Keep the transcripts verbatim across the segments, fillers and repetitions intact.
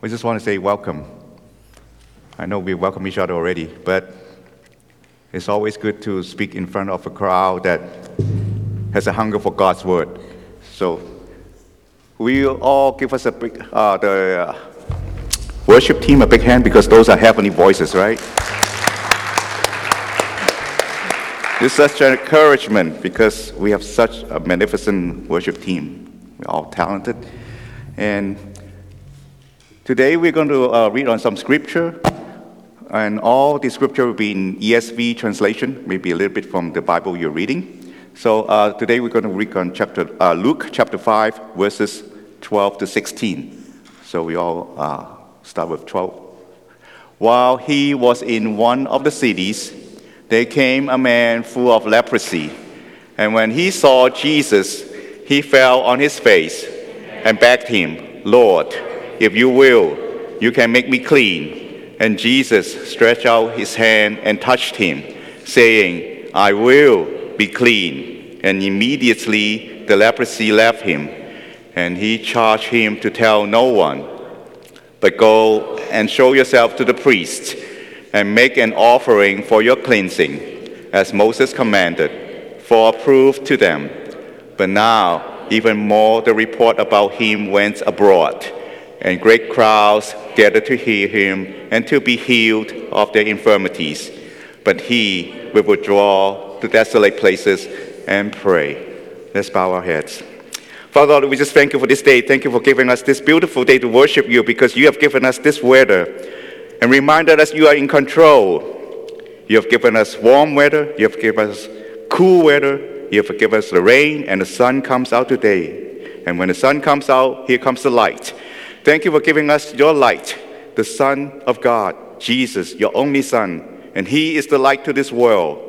We just want to say welcome. I know we welcome each other already, but it's always good to speak in front of a crowd that has a hunger for God's word. So will all give us a big, uh, the uh, worship team a big hand, because those are heavenly voices, right? It's such an encouragement because we have such a magnificent worship team. We're all talented. And today we're going to uh, read on some scripture. And all the scripture will be in E S V translation, maybe a little bit from the Bible you're reading. So uh, today we're going to read on chapter uh, Luke chapter five, verses twelve to sixteen. So we all uh, start with twelve. While he was in one of the cities, there came a man full of leprosy. And when he saw Jesus, he fell on his face and begged him, "Lord, if you will, you can make me clean." And Jesus stretched out his hand and touched him, saying, "I will be clean." And immediately the leprosy left him. And he charged him to tell no one, but go and show yourself to the priest and make an offering for your cleansing, as Moses commanded, for a proof to them. But now even more the report about him went abroad, and great crowds gathered to hear him and to be healed of their infirmities. But he will withdraw to desolate places and pray. Let's bow our heads. Father Lord, we just thank you for this day. Thank you for giving us this beautiful day to worship you, because you have given us this weather and reminded us you are in control. You have given us warm weather. You have given us cool weather. You have given us the rain, and the sun comes out today. And when the sun comes out, here comes the light. Thank you for giving us your light, the Son of God, Jesus, your only Son, and he is the light to this world.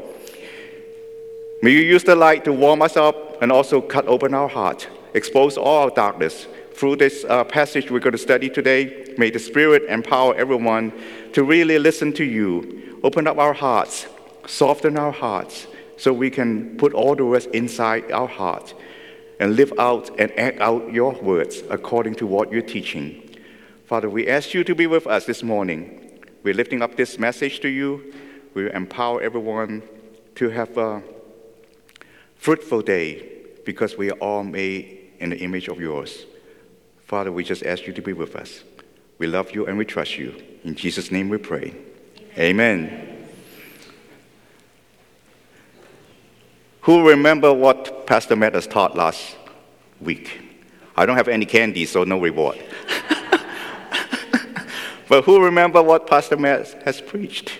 May you use the light to warm us up and also cut open our heart, expose all our darkness. Through this uh, passage we're going to study today, may the Spirit empower everyone to really listen to you. Open up our hearts, soften our hearts, so we can put all the words inside our heart and live out and act out your words according to what you're teaching. Father, we ask you to be with us this morning. We're lifting up this message to you. We empower everyone to have a fruitful day, because we are all made in the image of yours. Father, we just ask you to be with us. We love you and we trust you. In Jesus' name we pray. Amen. Amen. Who remember what Pastor Matt has taught last week? I don't have any candy, so no reward. But who remember what Pastor Matt has preached?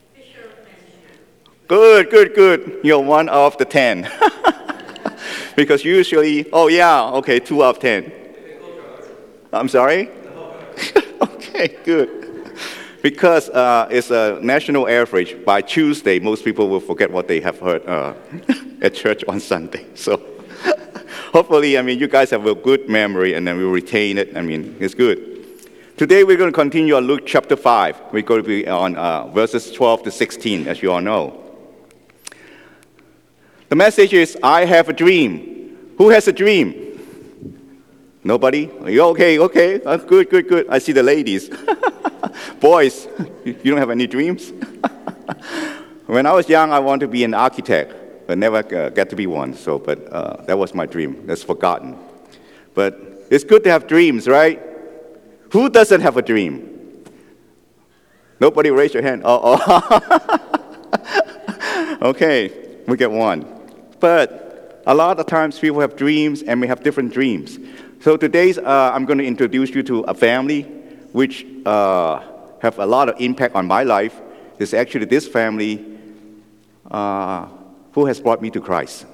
Good, good, good. You're one of the ten. Because usually, oh yeah, okay, two out of ten. I'm sorry? Okay, good. Because uh, it's a national average. By Tuesday, most people will forget what they have heard uh, at church on Sunday. So hopefully, I mean, you guys have a good memory, and then we'll retain it. I mean, it's good. Today, we're going to continue on Luke chapter five. We're going to be on uh, verses twelve to sixteen, as you all know. The message is, I have a dream. Who has a dream? Nobody? Okay, okay. Uh, good, good, good. I see the ladies. Boys, you don't have any dreams? When I was young, I wanted to be an architect, but never uh, got to be one. So, but uh, that was my dream. That's forgotten. But it's good to have dreams, right? Who doesn't have a dream? Nobody raise your hand. Oh, okay, we get one. But a lot of times people have dreams, and we have different dreams. So today, uh, I'm going to introduce you to a family which uh, have a lot of impact on my life. It's actually this family uh, who has brought me to Christ.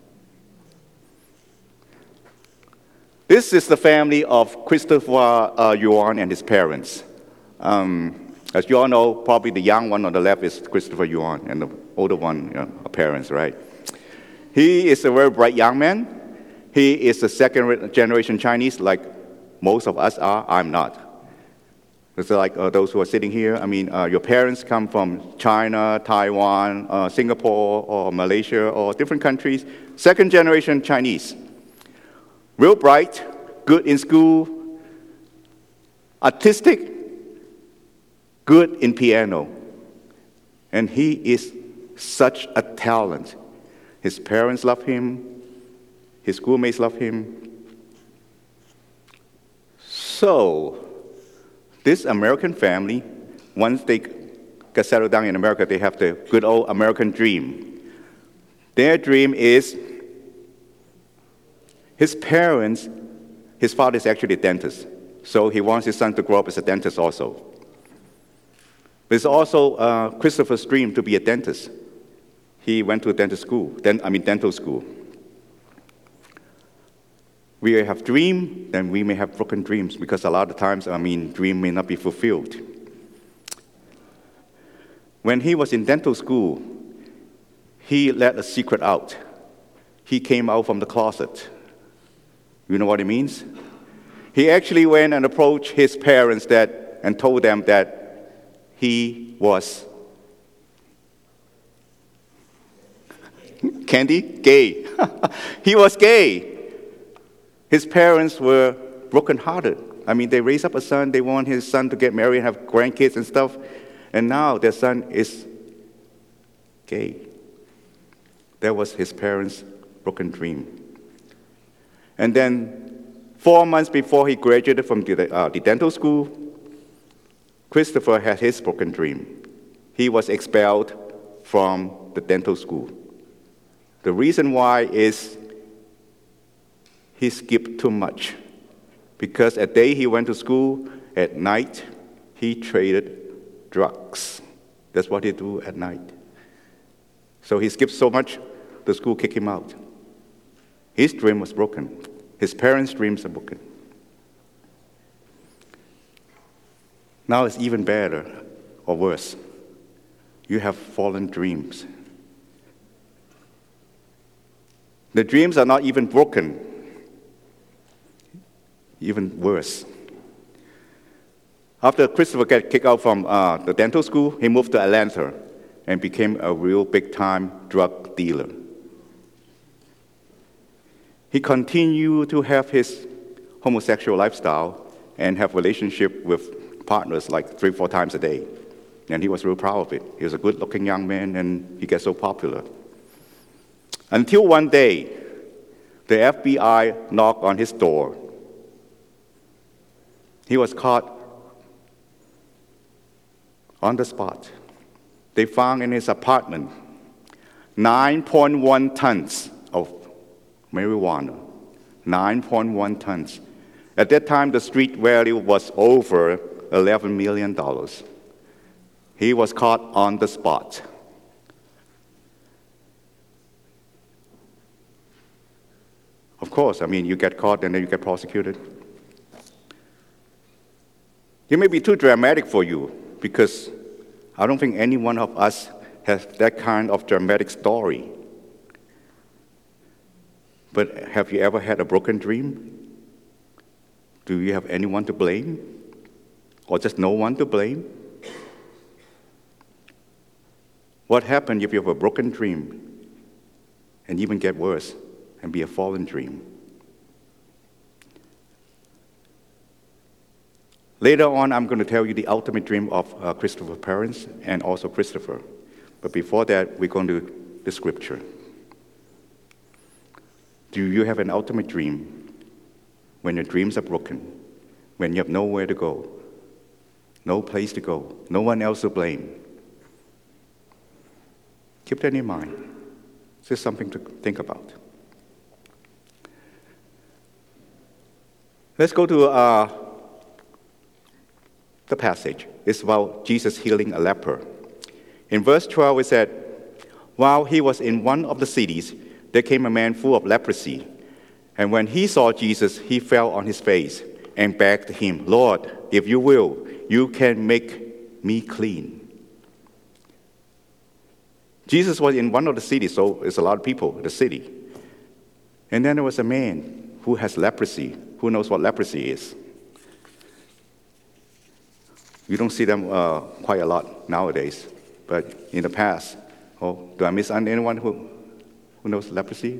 This is the family of Christopher uh, Yuan and his parents. Um, as you all know, probably the young one on the left is Christopher Yuan, and the older one, you know, are parents, right? He is a very bright young man. He is a second generation Chinese, like most of us are. I'm not. It's like uh, those who are sitting here. I mean, uh, your parents come from China, Taiwan, uh, Singapore, or Malaysia, or different countries. Second generation Chinese. Real bright, good in school, artistic, good in piano. And he is such a talent. His parents love him. His schoolmates love him. So, this American family, once they get settled down in America, they have the good old American dream. Their dream is, his parents, his father is actually a dentist, so he wants his son to grow up as a dentist also. But it's also uh, Christopher's dream to be a dentist. He went to a dentist school, then I mean dental school. We have dream, then we may have broken dreams, because a lot of times, I mean, dream may not be fulfilled. When he was in dental school, he let a secret out. He came out from the closet. You know what it means? He actually went and approached his parents that, and told them that he was, Candy? Gay. He was gay. His parents were brokenhearted. I mean, they raised up a son, they want his son to get married and have grandkids and stuff, and now their son is gay. That was his parents' broken dream. And then, four months before he graduated from the, uh, the dental school, Christopher had his broken dream. He was expelled from the dental school. The reason why is he skipped too much. Because at day he went to school, at night he traded drugs. That's what he do at night. So he skipped so much, the school kicked him out. His dream was broken. His parents' dreams are broken. Now it's even better or worse. You have fallen dreams. The dreams are not even broken. Even worse. After Christopher got kicked out from uh, the dental school, he moved to Atlanta and became a real big-time drug dealer. He continued to have his homosexual lifestyle and have relationship with partners like three, four times a day. And he was real proud of it. He was a good-looking young man, and he got so popular. Until one day, the F B I knocked on his door. He was caught on the spot. They found in his apartment nine point one tons of marijuana. nine point one tons. At that time, the street value was over eleven million dollars. He was caught on the spot. Of course, I mean, you get caught and then you get prosecuted. It may be too dramatic for you, because I don't think any one of us has that kind of dramatic story. But have you ever had a broken dream? Do you have anyone to blame? Or just no one to blame? What happens if you have a broken dream and even get worse and be a fallen dream? Later on, I'm going to tell you the ultimate dream of uh, Christopher's parents and also Christopher. But before that, we're going to the scripture. Do you have an ultimate dream when your dreams are broken, when you have nowhere to go, no place to go, no one else to blame? Keep that in mind. It's just something to think about. Let's go to uh, the passage. It's about Jesus healing a leper. In verse twelve, it said, "While he was in one of the cities, there came a man full of leprosy. And when he saw Jesus, he fell on his face and begged him, 'Lord, if you will, you can make me clean.'" Jesus was in one of the cities, so it's a lot of people in the city. And then there was a man who has leprosy. Who knows what leprosy is? You don't see them uh, quite a lot nowadays, but in the past. Oh, do I miss anyone who, who knows leprosy?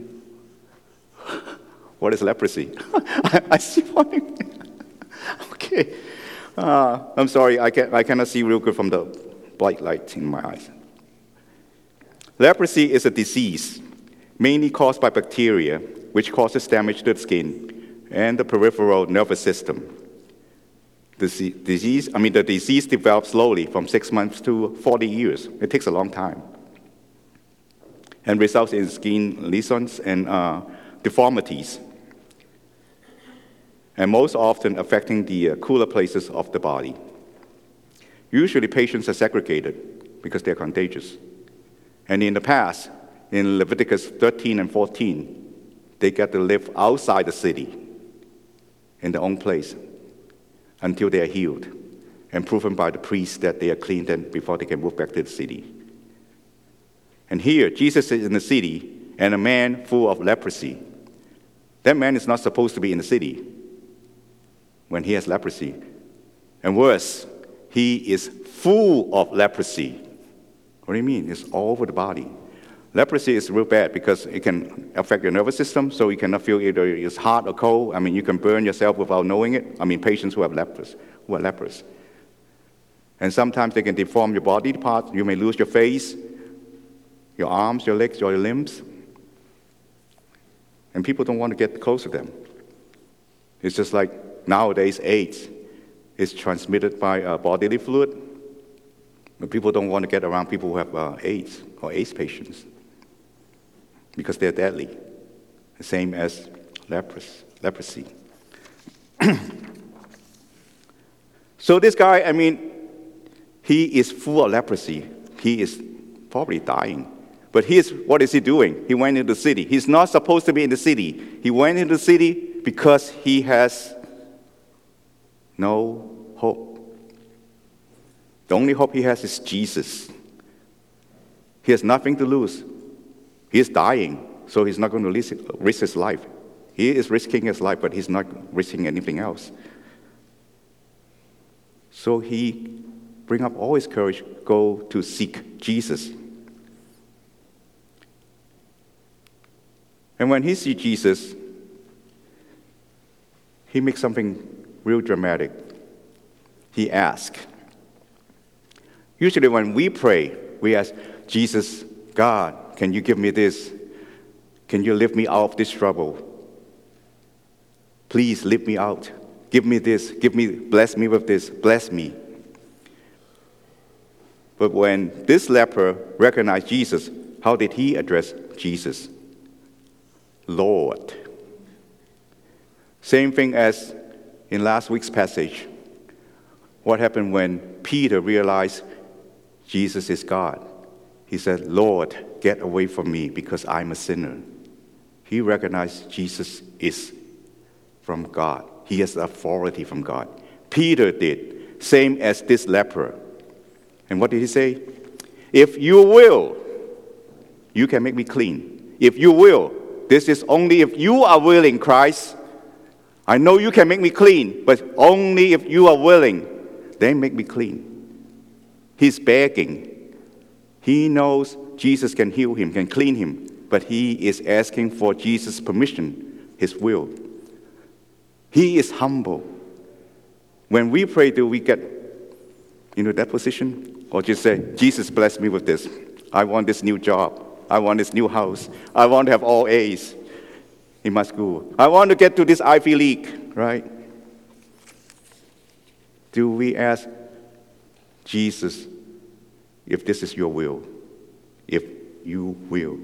What is leprosy? I, I see one. Okay. Uh, I'm sorry, I, can, I cannot see real good from the bright light in my eyes. Leprosy is a disease mainly caused by bacteria, which causes damage to the skin and the peripheral nervous system. The disease, I mean, the disease develops slowly from six months to forty years. It takes a long time. And results in skin lesions and uh, deformities. And most often affecting the uh, cooler places of the body. Usually patients are segregated because they're contagious. And in the past, in Leviticus thirteen and fourteen, they get to live outside the city in their own place until they are healed and proven by the priest that they are clean then before they can move back to the city. And here, Jesus is in the city and a man full of leprosy. That man is not supposed to be in the city when he has leprosy. And worse, he is full of leprosy. What do you mean? It's all over the body. Leprosy is real bad because it can affect your nervous system, so you cannot feel either it's hot or cold. I mean, you can burn yourself without knowing it. I mean, patients who have lepers, who are lepers. And sometimes they can deform your body parts. You may lose your face, your arms, your legs, or your limbs. And people don't want to get close to them. It's just like nowadays AIDS is transmitted by uh, bodily fluid. But people don't want to get around people who have uh, AIDS or AIDS patients because they're deadly, the same as lepers, leprosy. So this guy, I mean, he is full of leprosy. He is probably dying. But here's what is he doing? He went into the city. He's not supposed to be in the city. He went into the city because he has no hope. The only hope he has is Jesus. He has nothing to lose. He is dying, so he's not going to risk his life. He is risking his life, but he's not risking anything else. So he bring up all his courage, go to seek Jesus. And when he sees Jesus, he makes something real dramatic. He asks. Usually when we pray, we ask, Jesus, God, can you give me this? Can you lift me out of this trouble? Please lift me out. Give me this. Give me, bless me with this. Bless me. But when this leper recognized Jesus, how did he address Jesus? Lord. Same thing as in last week's passage. What happened when Peter realized Jesus is God? He said, Lord, get away from me because I'm a sinner. He recognized Jesus is from God. He has authority from God. Peter did, same as this leper. And what did he say? If you will, you can make me clean. If you will, this is only if you are willing, Christ. I know you can make me clean, but only if you are willing, then make me clean. He's begging. He knows Jesus can heal him, can clean him, but he is asking for Jesus' permission, his will. He is humble. When we pray, do we get into that position? Or just say, Jesus, bless me with this. I want this new job. I want this new house. I want to have all A's in my school. I want to get to this Ivy League, right? Do we ask Jesus if this is your will? If you will.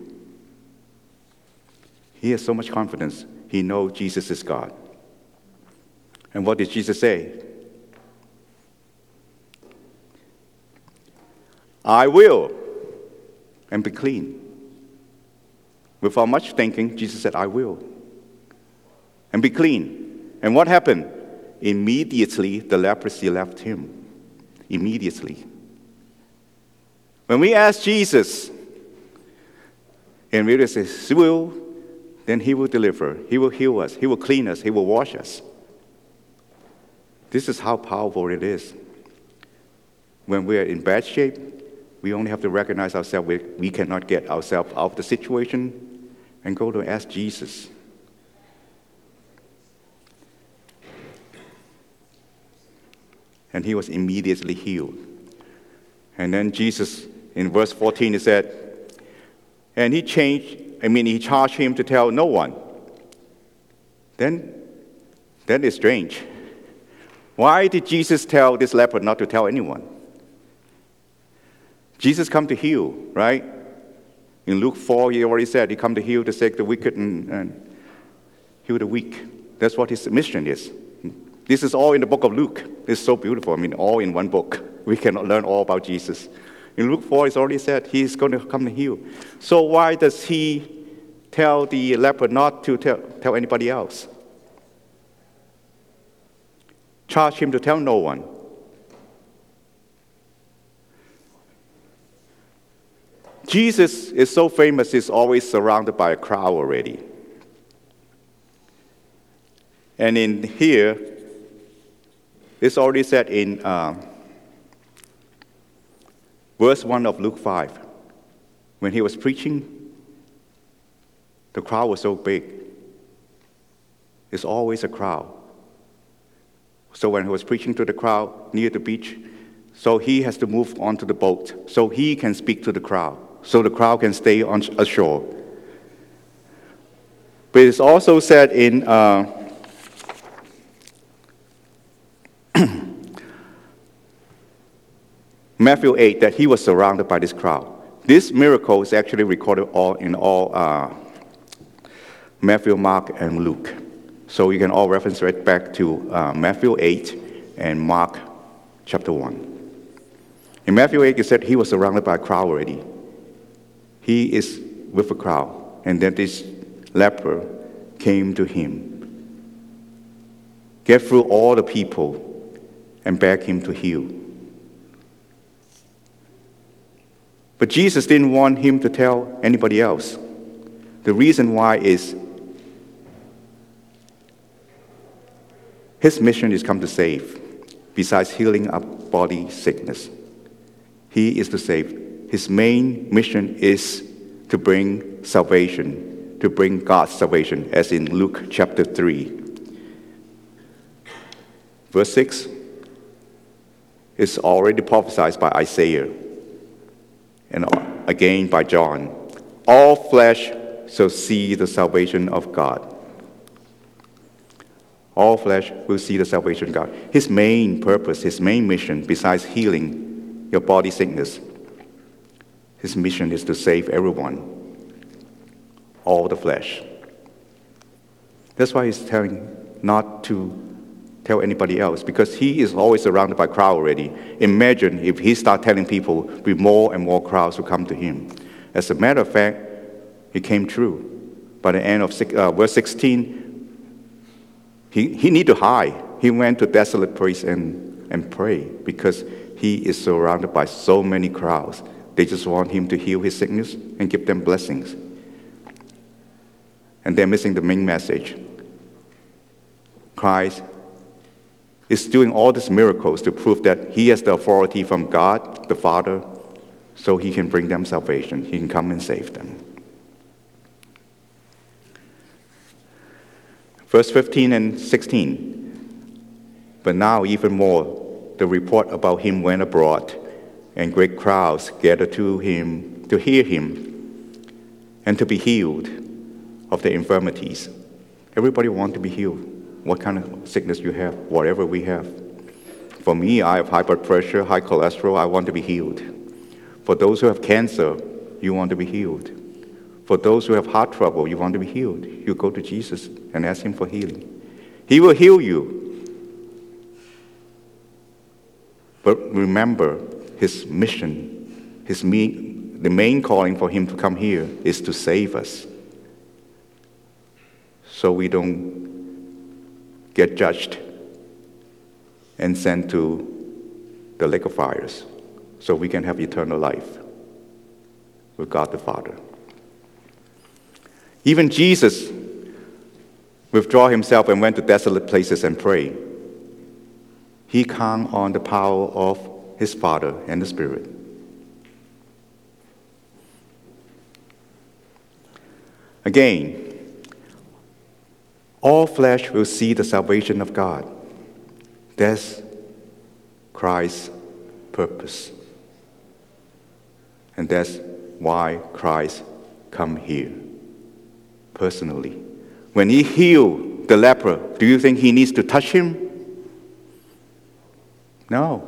He has so much confidence. He knows Jesus is God. And what did Jesus say? I will, and be clean. Without much thinking, Jesus said, I will, and be clean. And what happened? Immediately, the leprosy left him. Immediately. When we ask Jesus, and we say, He will, then He will deliver. He will heal us. He will clean us. He will wash us. This is how powerful it is. When we are in bad shape, we only have to recognize ourselves. We, we cannot get ourselves out of the situation and go to ask Jesus. and he was immediately healed. And then Jesus, in verse fourteen, he said, and he changed, I mean, he charged him to tell no one. Then, that is strange. Why did Jesus tell this leper not to tell anyone? Jesus come to heal, right? In Luke four, he already said he come to heal the sick, the wicked, and, and heal the weak. That's what his mission is. This is all in the book of Luke. It's so beautiful. I mean, all in one book. We can learn all about Jesus. In Luke four, it's already said he's going to come to heal. So why does he tell the leper not to tell, tell anybody else? Charge him to tell no one. Jesus is so famous, he's always surrounded by a crowd already. And in here, it's already said in uh, verse one of Luke five. When he was preaching, the crowd was so big. It's always a crowd. So when he was preaching to the crowd near the beach, so he has to move onto the boat so he can speak to the crowd, so the crowd can stay on ashore. But it's also said in uh, Matthew eight that he was surrounded by this crowd. This miracle is actually recorded all in all uh, Matthew, Mark, and Luke. So you can all reference right back to uh, Matthew eight and Mark chapter one. In Matthew eight, it said he was surrounded by a crowd already. He is with a crowd, and then this leper came to him, get through all the people, and beg him to heal. But Jesus didn't want him to tell anybody else. The reason why is his mission is come to save. Besides healing a body sickness, he is to save. His main mission is to bring salvation, to bring God's salvation, as in Luke chapter three. Verse six is already prophesied by Isaiah and again by John. All flesh shall see the salvation of God. All flesh will see the salvation of God. His main purpose, his main mission, besides healing your body sickness, his mission is to save everyone, all the flesh. That's why he's telling not to tell anybody else, because he is always surrounded by crowd already. Imagine if he start telling people, with more and more crowds will come to him. As a matter of fact, it came true. By the end of six, uh, verse sixteen, he, he need to hide. He went to desolate place and, and pray, because he is surrounded by so many crowds. They just want him to heal his sickness and give them blessings. And they're missing the main message. Christ is doing all these miracles to prove that he has the authority from God, the Father, so he can bring them salvation. He can come and save them. Verse fifteen and sixteen. But now even more, the report about him went abroad, and great crowds gathered to him to hear him and to be healed of their infirmities. Everybody wants to be healed. What kind of sickness you have, whatever we have. For me, I have high blood pressure, high cholesterol, I want to be healed. For those who have cancer, you want to be healed. For those who have heart trouble, you want to be healed. You go to Jesus and ask him for healing. He will heal you. But remember, his mission, his me, the main calling for him to come here is to save us. So we don't get judged and sent to the lake of fires, so we can have eternal life with God the Father. Even Jesus withdrew himself and went to desolate places and prayed. He hung on the power of his Father and the Spirit. Again, all flesh will see the salvation of God. That's Christ's purpose. And that's why Christ come here, personally. When he healed the leper, do you think he needs to touch him? No.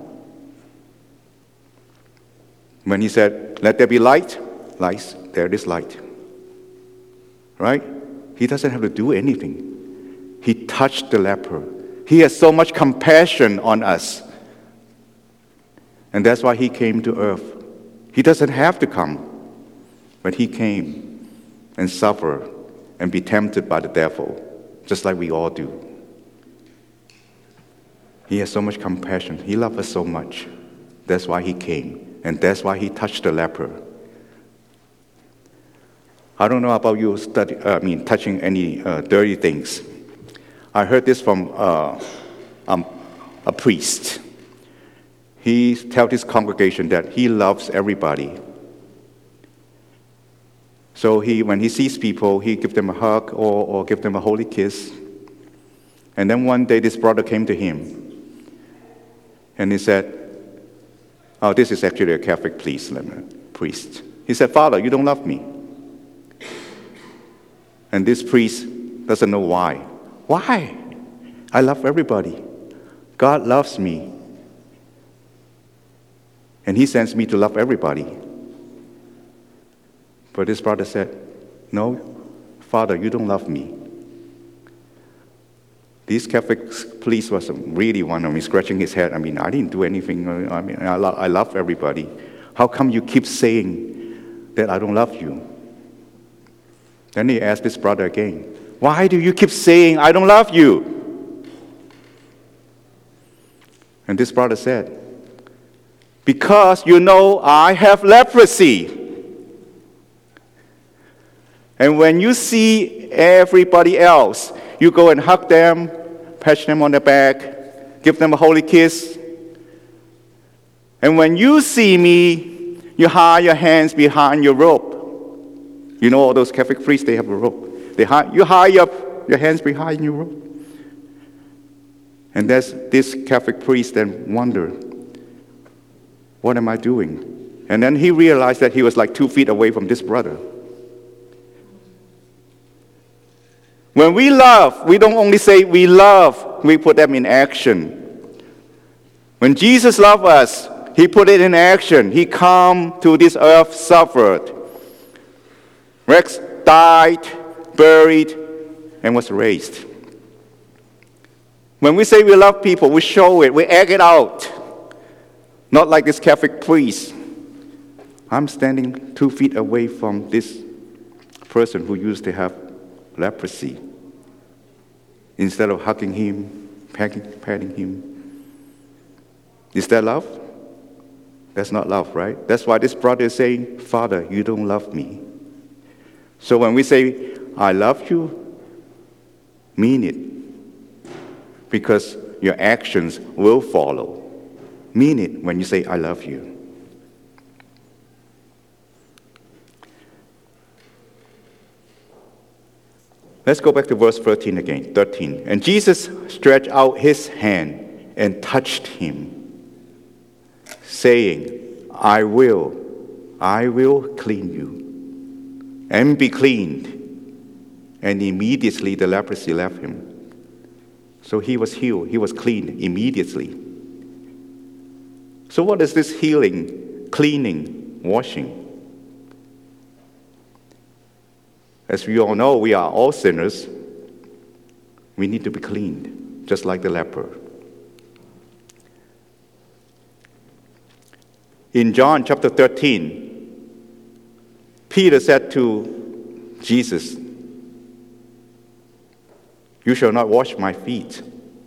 When he said, let there be light, light, there is light. Right? He doesn't have to do anything. He touched the leper. He has so much compassion on us. And that's why he came to earth. He doesn't have to come, but he came and suffered and be tempted by the devil, just like we all do. He has so much compassion. He loves us so much. That's why he came. And that's why he touched the leper. I don't know about you study, uh, I mean, touching any uh, dirty things. I heard this from uh, um, a priest. He tells his congregation that he loves everybody. So he, when he sees people, he gives them a hug or, or gives them a holy kiss. And then one day this brother came to him. And he said, oh, this is actually a Catholic priest. priest. He said, Father, you don't love me. And this priest doesn't know why. Why? I love everybody. God loves me. And he sends me to love everybody. But this brother said, no, Father, you don't love me. This Catholic priest was really one of me, scratching his head. I mean, I didn't do anything. I mean, I, lo- I love everybody. How come you keep saying that I don't love you? Then he asked this brother again, why do you keep saying I don't love you? And this brother said, because you know I have leprosy. And when you see everybody else, you go and hug them, pat them on the back, give them a holy kiss. And when you see me, you hide your hands behind your robe. You know all those Catholic priests, they have a robe. They hide, you hide your, your hands behind your robe. And that's, this Catholic priest then wondered, what am I doing? And then he realized that he was like two feet away from this brother. When we love, we don't only say we love, we put them in action. When Jesus loved us, he put it in action. He came to this earth, suffered. Rex died, buried, and was raised. When we say we love people, we show it, we act it out. Not like this Catholic priest. I'm standing two feet away from this person who used to have leprosy. Instead of hugging him, patting, patting him. Is that love? That's not love, right? That's why this brother is saying, Father, you don't love me. So when we say, I love you, mean it. Because your actions will follow. Mean it when you say, I love you. Let's go back to verse thirteen again, thirteen. And Jesus stretched out his hand and touched him, saying, I will, I will clean you, and be cleaned. And immediately the leprosy left him. So he was healed, he was cleaned immediately. So what is this healing, cleaning, washing? As we all know, we are all sinners. We need to be cleaned, just like the leper. In John chapter thirteen, Peter said to Jesus, you shall not wash my feet.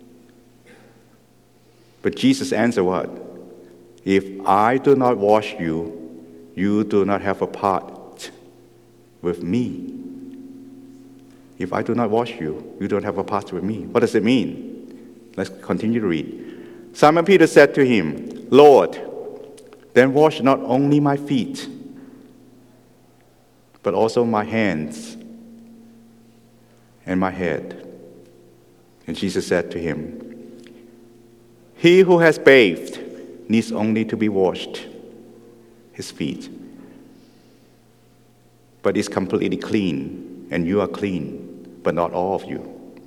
But Jesus answered what? If I do not wash you, you do not have a part with me. If I do not wash you, you don't have a part with me. What does it mean? Let's continue to read. Simon Peter said to him, Lord, then wash not only my feet, but also my hands and my head. And Jesus said to him, he who has bathed needs only to be washed, his feet. But he's completely clean, and you are clean, but not all of you.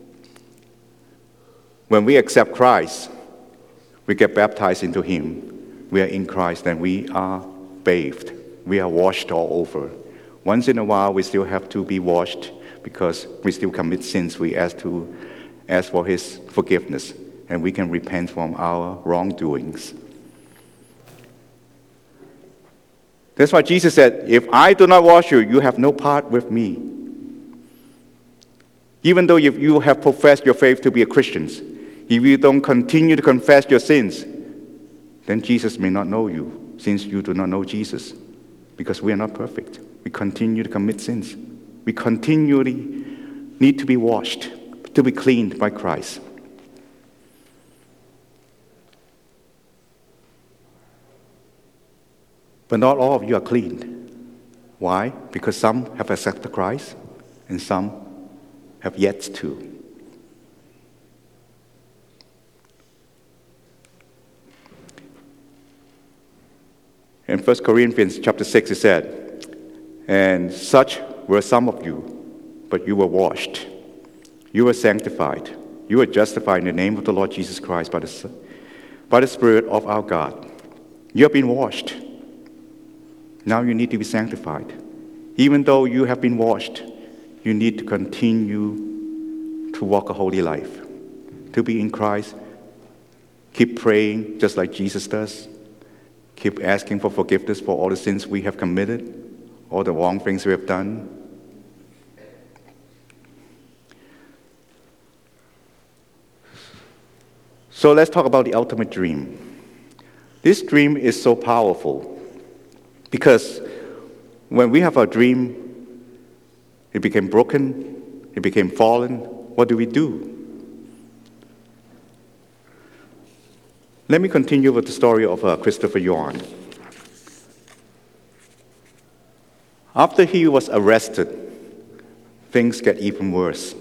When we accept Christ, we get baptized into him. We are in Christ, and we are bathed. We are washed all over. Once in a while, we still have to be washed because we still commit sins. We ask to ask for his forgiveness, and we can repent from our wrongdoings. That's why Jesus said, if I do not wash you, you have no part with me. Even though if you have professed your faith to be a Christian, if you don't continue to confess your sins, then Jesus may not know you, since you do not know Jesus, because we are not perfect. We continue to commit sins. We continually need to be washed, to be cleaned by Christ. But not all of you are cleaned. Why? Because some have accepted Christ and some have yet to. In First Corinthians chapter six, it said, and such were some of you, but you were washed. You were sanctified. You were justified in the name of the Lord Jesus Christ by the, by the Spirit of our God. You have been washed. Now you need to be sanctified. Even though you have been washed, you need to continue to walk a holy life. To be in Christ, keep praying just like Jesus does. Keep asking for forgiveness for all the sins we have committed, all the wrong things we have done. So let's talk about the ultimate dream. This dream is so powerful because when we have a dream, it became broken, it became fallen, what do we do? Let me continue with the story of uh, Christopher Yuan. After he was arrested, things get even worse.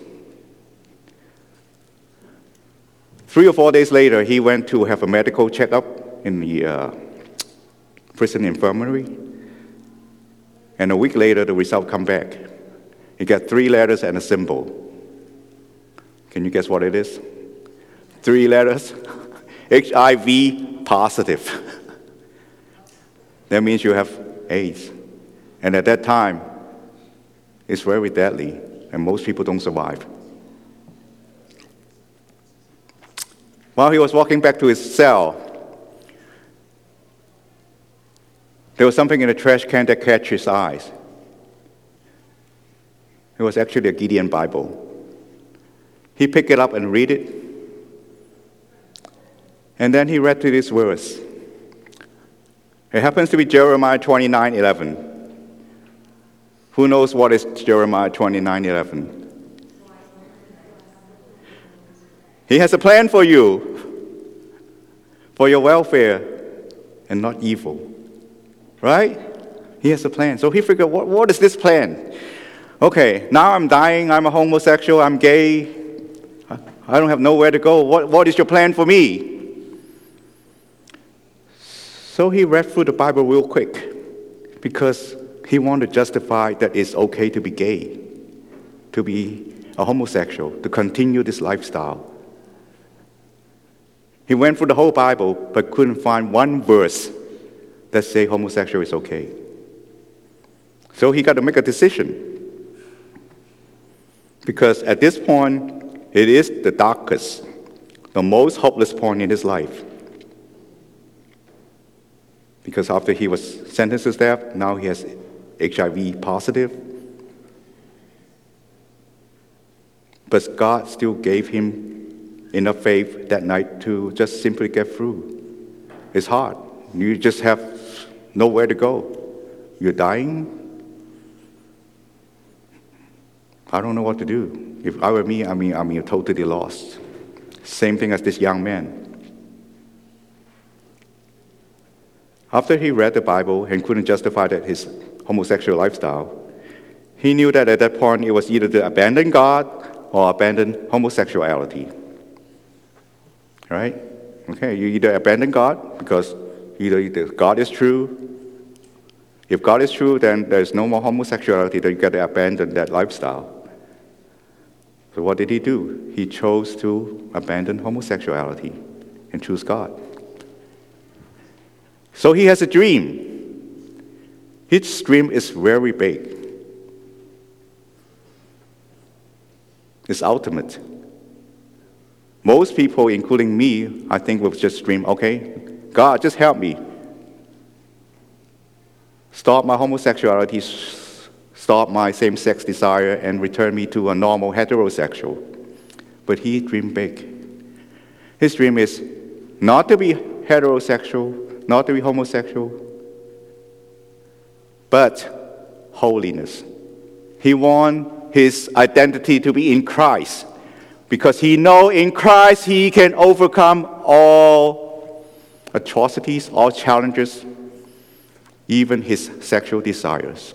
Three or four days later, he went to have a medical checkup in the uh, prison infirmary. And a week later, the result come back. He got three letters and a symbol. Can you guess what it is? Three letters. H I V positive. That means you have AIDS. And at that time, it's very deadly, and most people don't survive. While he was walking back to his cell, there was something in the trash can that caught his eyes. It was actually a Gideon Bible. He picked it up and read it. And then he read to this verse. It happens to be Jeremiah twenty-nine eleven. Who knows what is Jeremiah twenty-nine eleven? He has a plan for you, for your welfare, and not evil. Right? He has a plan. So he figured, what, what is this plan? Okay, now I'm dying, I'm a homosexual, I'm gay, I don't have nowhere to go. What, what is your plan for me? So he read through the Bible real quick because he wanted to justify that it's okay to be gay, to be a homosexual, to continue this lifestyle. He went through the whole Bible but couldn't find one verse that say homosexual is okay. So he got to make a decision. Because at this point, it is the darkest, the most hopeless point in his life. Because after he was sentenced to death, now he has H I V positive. But God still gave him enough faith that night to just simply get through. It's hard. You just have nowhere to go. You're dying. I don't know what to do. If I were me, I mean, I mean, totally lost. Same thing as this young man. After he read the Bible and couldn't justify that his homosexual lifestyle, he knew that at that point it was either to abandon God or abandon homosexuality. Right? Okay, you either abandon God because Either, either God is true. If God is true, then there's no more homosexuality. Then you got to abandon that lifestyle. So what did he do? He chose to abandon homosexuality and choose God. So he has a dream. His dream is very big. It's ultimate. Most people, including me, I think will just dream, okay, God, just help me. Stop my homosexuality, stop my same-sex desire, and return me to a normal heterosexual. But he dreamed big. His dream is not to be heterosexual, not to be homosexual, but holiness. He wants his identity to be in Christ, because he knows in Christ he can overcome all atrocities, all challenges, even his sexual desires.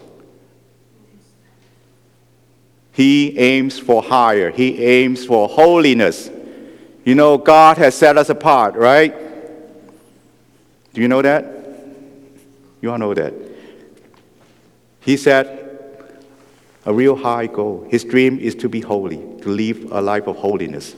He aims for higher. He aims for holiness. You know, God has set us apart, right? Do you know that? You all know that. He set a real high goal. His dream is to be holy, to live a life of holiness.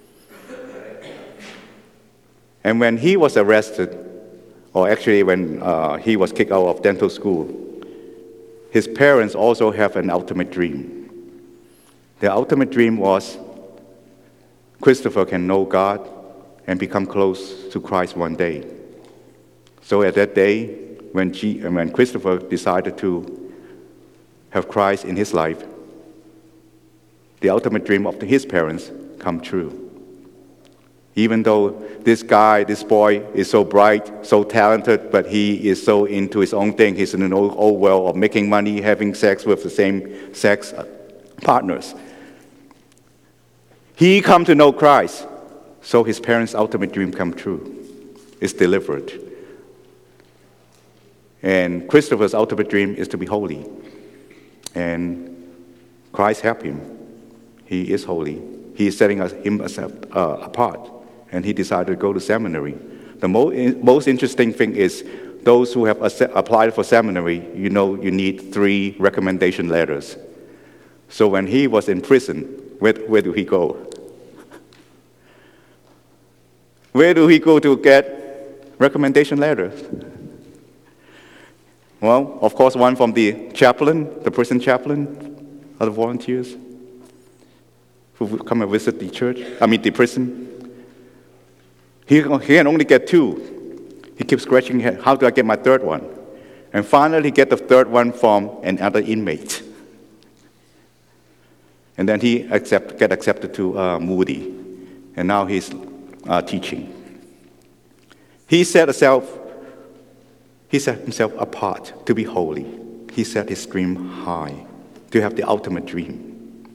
And when he was arrested, or actually when uh, he was kicked out of dental school, his parents also have an ultimate dream. Their ultimate dream was Christopher can know God and become close to Christ one day. So at that day, when, G, when Christopher decided to have Christ in his life, the ultimate dream of his parents come true. Even though this guy, this boy is so bright, so talented, but he is so into his own thing. He's in an old, old world of making money, having sex with the same sex partners. He come to know Christ, so his parents' ultimate dream come true. It's delivered. And Christopher's ultimate dream is to be holy. And Christ helped him. He is holy. He is setting us, himself uh, apart. And he decided to go to seminary. The mo- most interesting thing is those who have ac- applied for seminary, you know you need three recommendation letters. So when he was in prison, where, where do he go? Where do he go to get recommendation letters? Well, of course, one from the chaplain, the prison chaplain, other volunteers who would come and visit the church, I mean the prison. He, he can only get two. He keeps scratching his head, how do I get my third one? And finally, he get the third one from another inmate. And then he accept, get accepted to uh, Moody. And now he's uh, teaching. He set himself He set himself apart to be holy. He set his dream high, to have the ultimate dream.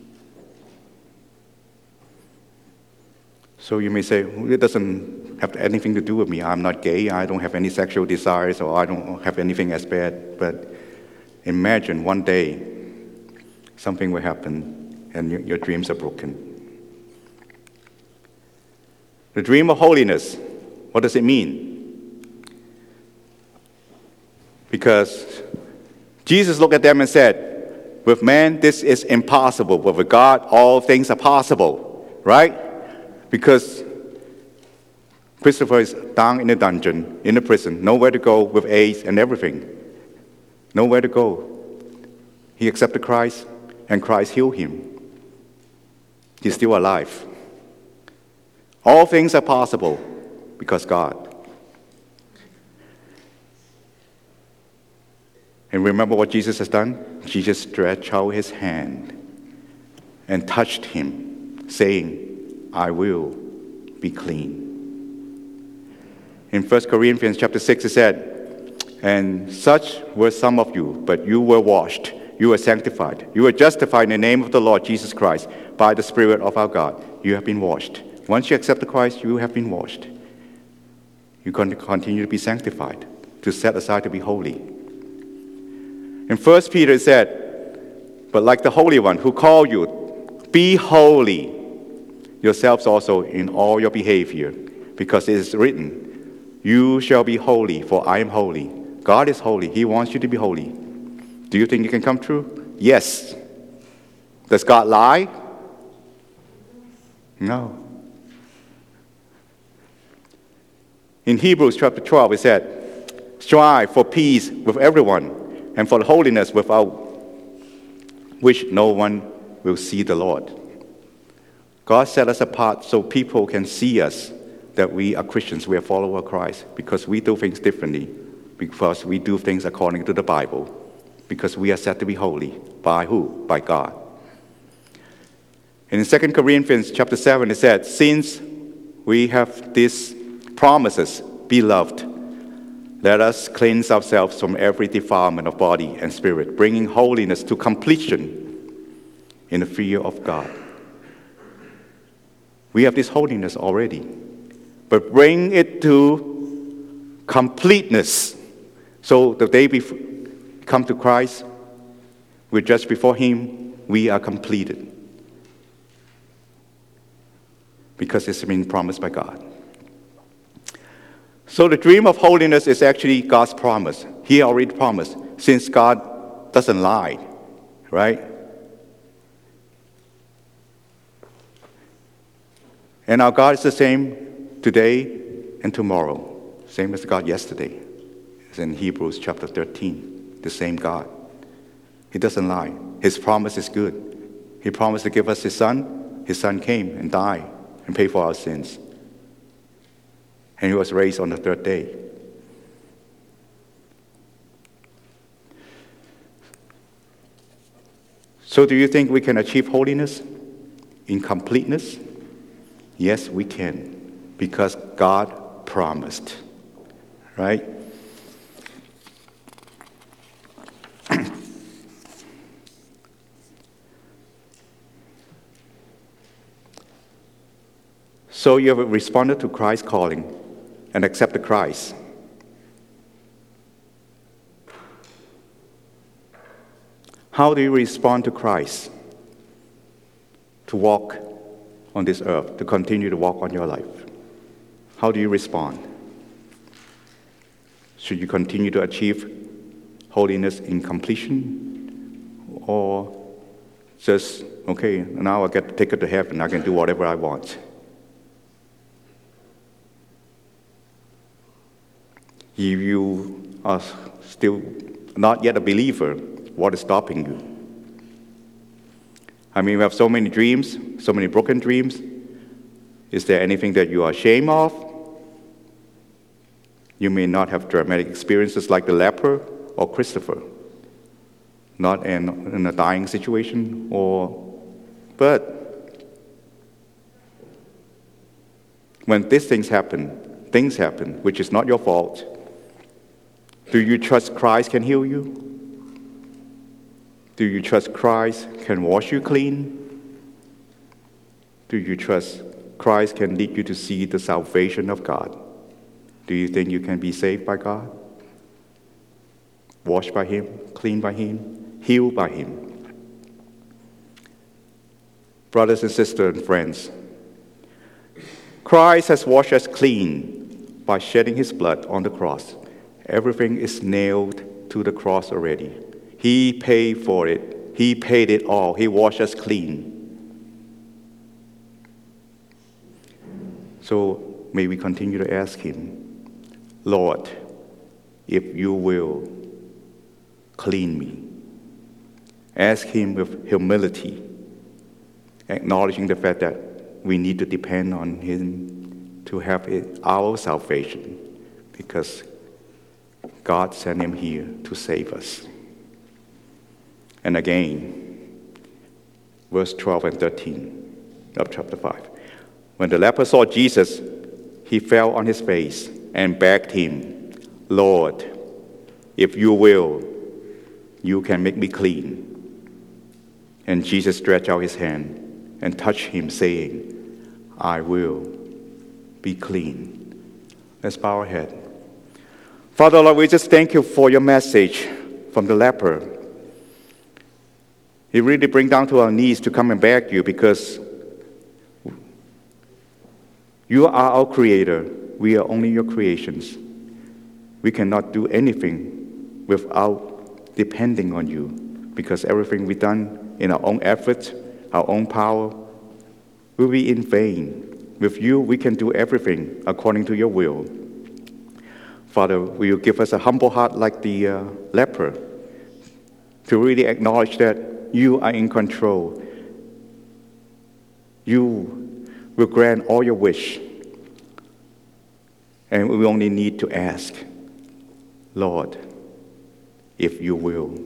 So you may say, well, it doesn't have anything to do with me. I'm not gay. I don't have any sexual desires, or I don't have anything as bad. But imagine one day something will happen and your, your dreams are broken. The dream of holiness, what does it mean? Because Jesus looked at them and said, with man, this is impossible, but with God, all things are possible, right? Because Christopher is down in the dungeon, in the prison, nowhere to go with AIDS and everything. Nowhere to go. He accepted Christ, and Christ healed him. He's still alive. All things are possible because God. And remember what Jesus has done? Jesus stretched out his hand and touched him, saying, I will be clean. In First Corinthians chapter six, it said, and such were some of you, but you were washed, you were sanctified, you were justified in the name of the Lord Jesus Christ by the Spirit of our God. You have been washed. Once you accept the Christ, you have been washed. You're going to continue to be sanctified, to set aside to be holy. In First Peter it said, but like the Holy One who called you, be holy yourselves also in all your behavior, because it is written, You shall be holy, for I am holy. God is holy. He wants you to be holy. Do you think it can come true? Yes. Does God lie? No. In Hebrews chapter twelve, it said, strive for peace with everyone and for holiness without which no one will see the Lord. God set us apart so people can see us, that we are Christians, we are followers of Christ, because we do things differently, because we do things according to the Bible, because we are said to be holy. By who? By God. And in Second Corinthians chapter seven, it said, since we have these promises, beloved, let us cleanse ourselves from every defilement of body and spirit, bringing holiness to completion in the fear of God. We have this holiness already, but bring it to completeness. So the day we come to Christ, we're just before Him, we are completed. Because it's been promised by God. So the dream of holiness is actually God's promise. He already promised, since God doesn't lie, right? And our God is the same today and tomorrow, same as God yesterday. It's in Hebrews chapter thirteen, the same God. He doesn't lie. His promise is good. He promised to give us His Son. His Son came and died and paid for our sins. And He was raised on the third day. So do you think we can achieve holiness in completeness? Yes, we can, because God promised, right? So you have responded to Christ's calling and accepted Christ. How do you respond to Christ to walk on this earth, to continue to walk on your life? How do you respond? Should you continue to achieve holiness in completion? Or just, okay, now I get to take it to heaven, I can do whatever I want? If you are still not yet a believer, what is stopping you? I mean, we have so many dreams, so many broken dreams. Is there anything that you are ashamed of? You may not have dramatic experiences like the leper or Christopher, not in, in a dying situation, or, but when these things happen, things happen, which is not your fault, do you trust Christ can heal you? Do you trust Christ can wash you clean? Do you trust Christ can lead you to see the salvation of God? Do you think you can be saved by God? Washed by Him, cleaned by Him, healed by Him? Brothers and sisters and friends, Christ has washed us clean by shedding His blood on the cross. Everything is nailed to the cross already. He paid for it. He paid it all. He washed us clean. So may we continue to ask Him, Lord, if you will, clean me. Ask Him with humility, acknowledging the fact that we need to depend on Him to have it, our salvation, because God sent Him here to save us. And again, verse twelve and thirteen of chapter five. When the leper saw Jesus, he fell on his face and begged Him, Lord, if you will, you can make me clean. And Jesus stretched out His hand and touched him, saying, I will be clean. Let's bow our head. Father, Lord, we just thank You for Your message from the leper. It really brings down to our knees to come and beg You, because You are our Creator. we are only your creations. We cannot do anything without depending on you, because everything we've done in our own effort, our own power, will be in vain. With you, we can do everything according to your will. Father, will you give us a humble heart like the uh, leper, to really acknowledge that you are in control. You will grant all your wish. And we only need to ask, Lord, if you will,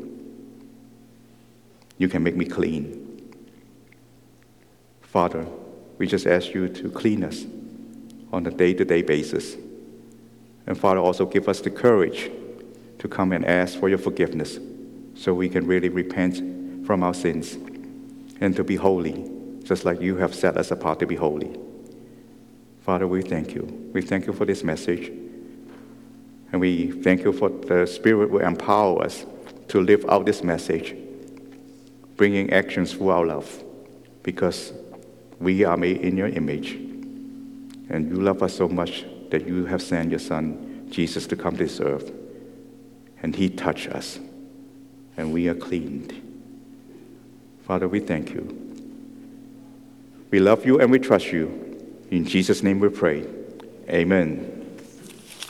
you can make me clean. Father, we just ask you to clean us on a day-to-day basis. And Father, also give us the courage to come and ask for your forgiveness so we can really repent from our sins and to be holy, just like you have set us apart to be holy. Father, we thank you. We thank you for this message. And we thank you for the Spirit will empower us to live out this message, bringing actions through our love, because we are made in your image. And you love us so much that you have sent your Son, Jesus, to come to this earth. And he touched us, and we are cleaned. Father, we thank you. We love you and we trust you. In Jesus' name we pray. Amen.